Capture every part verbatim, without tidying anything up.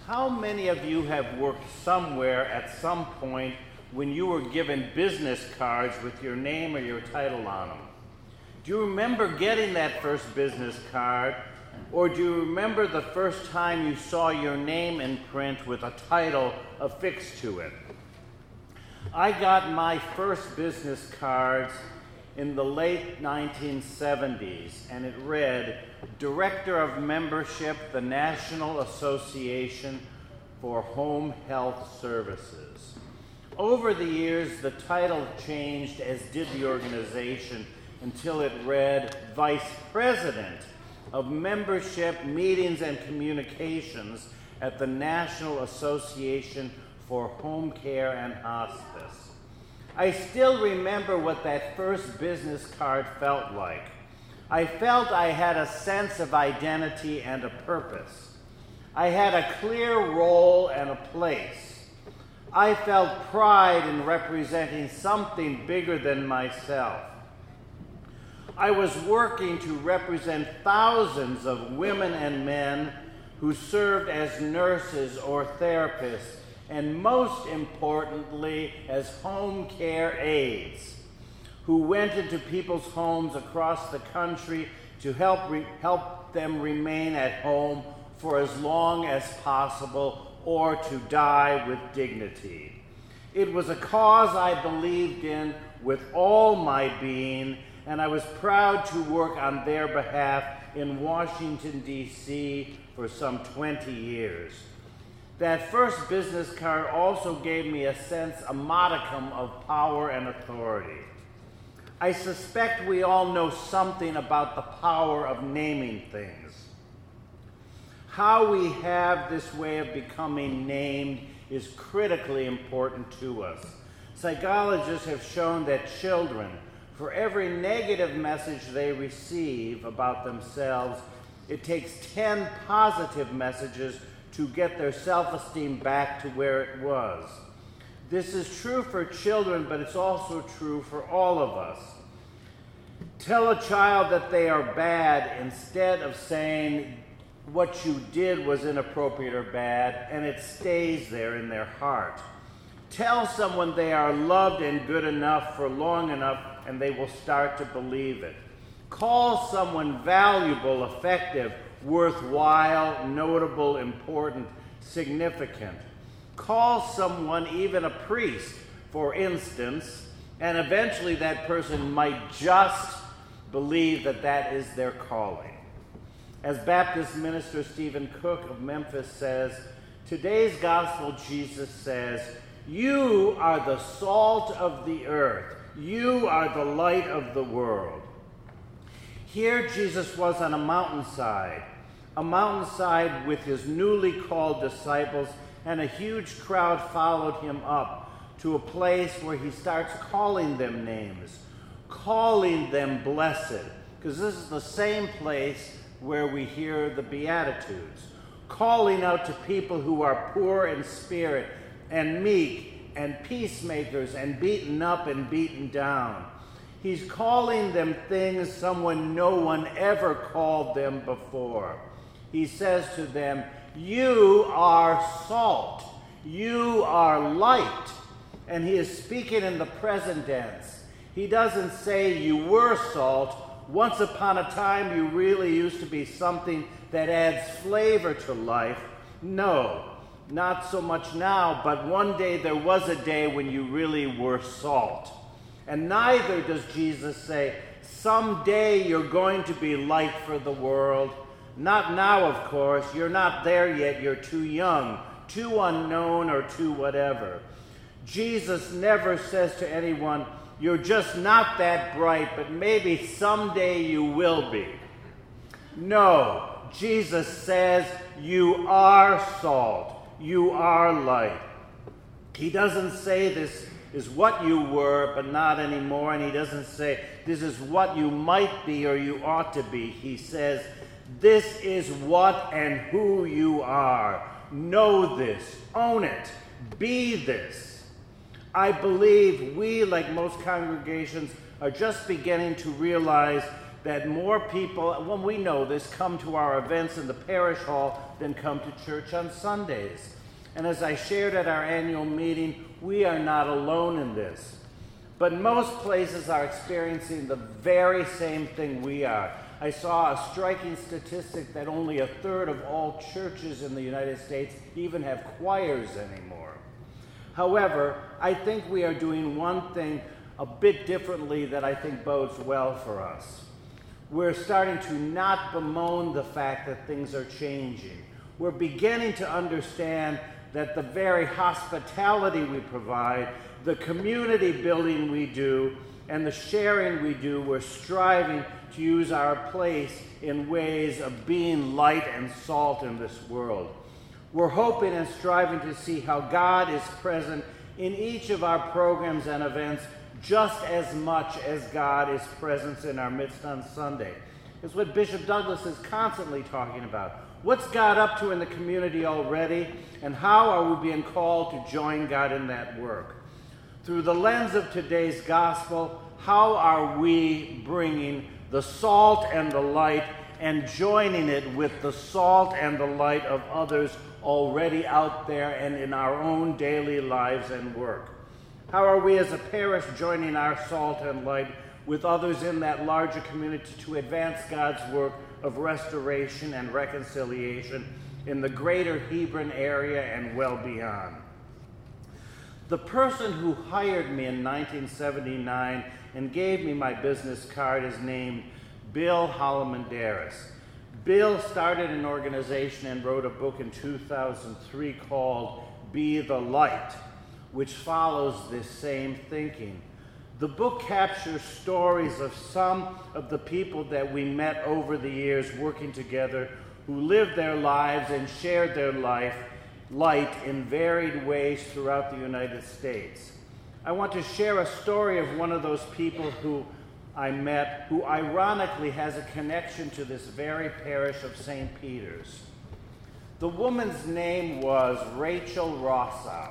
How many of you have worked somewhere at some point when you were given business cards with your name or your title on them? Do you remember getting that first business card, or do you remember the first time you saw your name in print with a title affixed to it? I got my first business cards in the late nineteen seventies, and it read, Director of Membership, the National Association for Home Health Services. Over the years, the title changed, as did the organization, until it read Vice President of Membership, Meetings, and Communications at the National Association for Home Care and Hospice. I still remember what that first business card felt like. I felt I had a sense of identity and a purpose. I had a clear role and a place. I felt pride in representing something bigger than myself. I was working to represent thousands of women and men who served as nurses or therapists, and most importantly, as home care aides, who went into people's homes across the country to help, re- help them remain at home for as long as possible or to die with dignity. It was a cause I believed in with all my being, and I was proud to work on their behalf in Washington, D C for some twenty years. That first business card also gave me a sense, a modicum of power and authority. I suspect we all know something about the power of naming things. How we have this way of becoming named is critically important to us. Psychologists have shown that children, for every negative message they receive about themselves, it takes ten positive messages to get their self-esteem back to where it was. This is true for children, but it's also true for all of us. Tell a child that they are bad instead of saying what you did was inappropriate or bad, and it stays there in their heart. Tell someone they are loved and good enough for long enough, and they will start to believe it. Call someone valuable, effective, worthwhile, notable, important, significant. Call someone, even a priest, for instance, and eventually that person might just believe that that is their calling. As Baptist minister Stephen Cook of Memphis says, today's gospel, Jesus says, you are the salt of the earth. You are the light of the world. Here Jesus was on a mountainside, a mountainside with his newly called disciples, and a huge crowd followed him up to a place where he starts calling them names, calling them blessed, because this is the same place where we hear the Beatitudes, calling out to people who are poor in spirit and meek and peacemakers and beaten up and beaten down. He's calling them things someone no one ever called them before. He says to them, you are salt. You are light. And he is speaking in the present tense. He doesn't say you were salt. Once upon a time, you really used to be something that adds flavor to life. No, not so much now, but one day there was a day when you really were salt. And neither does Jesus say, someday you're going to be light for the world. Not now, of course. You're not there yet. You're too young, too unknown, or too whatever. Jesus never says to anyone, you're just not that bright, but maybe someday you will be. No, Jesus says you are salt. You are light. He doesn't say this is what you were, but not anymore. And he doesn't say this is what you might be or you ought to be. He says this is what and who you are. Know this. Own it. Be this. I believe we, like most congregations, are just beginning to realize that more people, when we know this, come to our events in the parish hall than come to church on Sundays. And as I shared at our annual meeting, we are not alone in this. But most places are experiencing the very same thing we are. I saw a striking statistic that only a third of all churches in the United States even have choirs anymore. However, I think we are doing one thing a bit differently that I think bodes well for us. We're starting to not bemoan the fact that things are changing. We're beginning to understand that the very hospitality we provide, the community building we do, and the sharing we do, we're striving to use our place in ways of being light and salt in this world. We're hoping and striving to see how God is present in each of our programs and events just as much as God is present in our midst on Sunday. It's what Bishop Douglas is constantly talking about. What's God up to in the community already, and how are we being called to join God in that work? Through the lens of today's gospel, how are we bringing the salt and the light and joining it with the salt and the light of others already out there and in our own daily lives and work? How are we as a parish joining our salt and light with others in that larger community to advance God's work of restoration and reconciliation in the greater Hebron area and well beyond? The person who hired me in nineteen seventy-nine and gave me my business card is named Bill Holomandaris. Bill started an organization and wrote a book in two thousand three called Be the Light, which follows this same thinking. The book captures stories of some of the people that we met over the years working together who lived their lives and shared their life light in varied ways throughout the United States. I want to share a story of one of those people who I met, who ironically has a connection to this very parish of Saint Peter's. The woman's name was Rachel Rossow.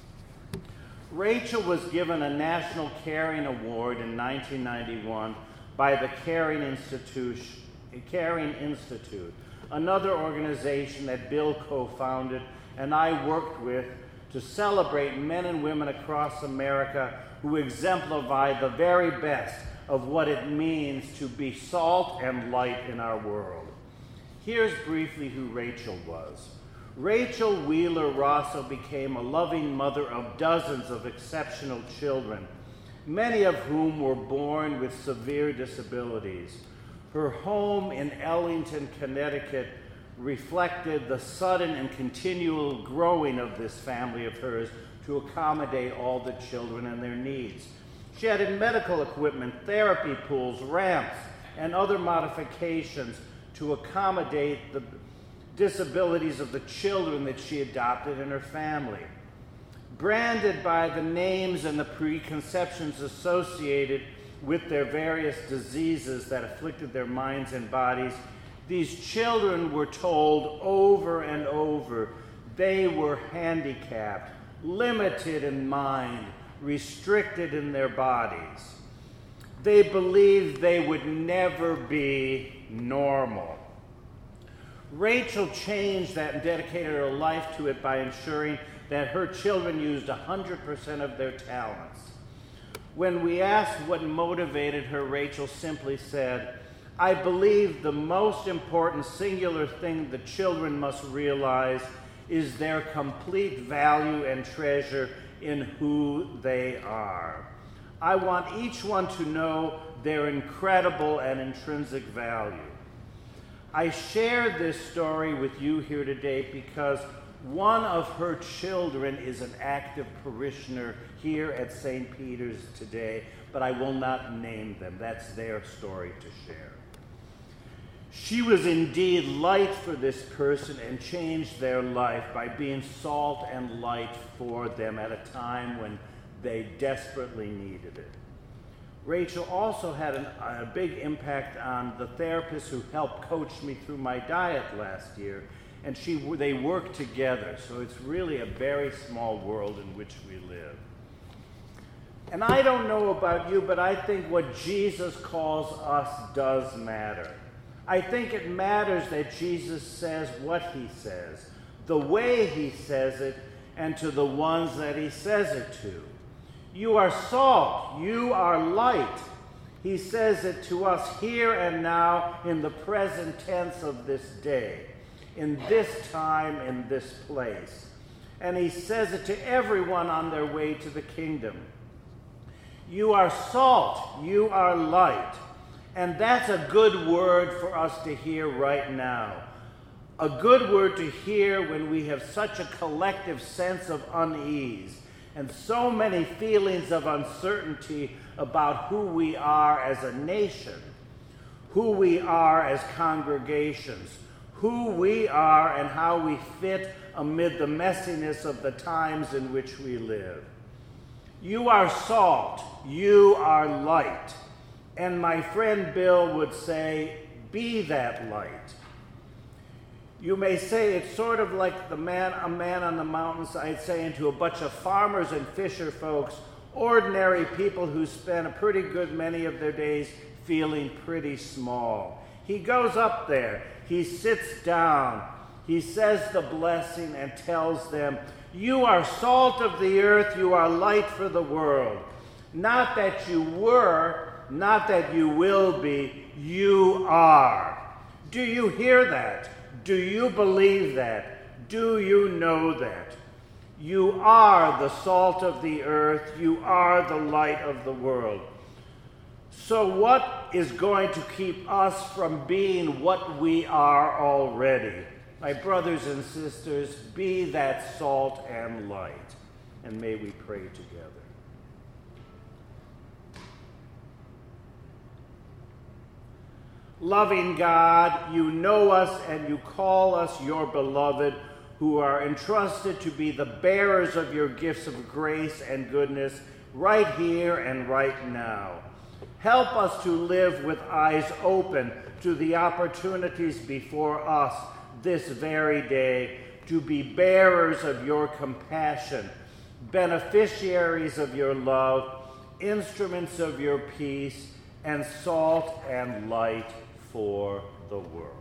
Rachel was given a National Caring Award in nineteen ninety-one by the Caring Institute, Caring Institute, another organization that Bill co-founded and I worked with to celebrate men and women across America who exemplify the very best of what it means to be salt and light in our world. Here's briefly who Rachel was. Rachel Wheeler Rosso became a loving mother of dozens of exceptional children, many of whom were born with severe disabilities. Her home in Ellington, Connecticut, reflected the sudden and continual growing of this family of hers to accommodate all the children and their needs. She added medical equipment, therapy pools, ramps, and other modifications to accommodate the disabilities of the children that she adopted in her family. Branded by the names and the preconceptions associated with their various diseases that afflicted their minds and bodies, these children were told over and over they were handicapped, limited in mind, restricted in their bodies. They believed they would never be normal. Rachel changed that and dedicated her life to it by ensuring that her children used one hundred percent of their talents. When we asked what motivated her, Rachel simply said, "I believe the most important singular thing the children must realize is their complete value and treasure in who they are. I want each one to know their incredible and intrinsic value." I share this story with you here today because one of her children is an active parishioner here at Saint Peter's today, but I will not name them. That's their story to share. She was indeed light for this person and changed their life by being salt and light for them at a time when they desperately needed it. Rachel also had an, a big impact on the therapist who helped coach me through my diet last year, and she, they work together, so it's really a very small world in which we live. And I don't know about you, but I think what Jesus calls us does matter. I think it matters that Jesus says what he says, the way he says it, and to the ones that he says it to. You are salt, you are light. He says it to us here and now in the present tense of this day, in this time, in this place. And he says it to everyone on their way to the kingdom. You are salt, you are light. And that's a good word for us to hear right now. A good word to hear when we have such a collective sense of unease and so many feelings of uncertainty about who we are as a nation, who we are as congregations, who we are and how we fit amid the messiness of the times in which we live. You are salt, you are light. And my friend Bill would say, be that light. You may say it's sort of like the man, a man on the mountainside saying to a bunch of farmers and fisher folks, ordinary people who spend a pretty good many of their days feeling pretty small. He goes up there, he sits down, he says the blessing and tells them, you are salt of the earth, you are light for the world. Not that you were, not that you will be, you are. Do you hear that? Do you believe that? Do you know that? You are the salt of the earth. You are the light of the world. So what is going to keep us from being what we are already? My brothers and sisters, be that salt and light. And may we pray together. Loving God, you know us and you call us your beloved, who are entrusted to be the bearers of your gifts of grace and goodness right here and right now. Help us to live with eyes open to the opportunities before us this very day, to be bearers of your compassion, beneficiaries of your love, instruments of your peace, and salt and light for the world.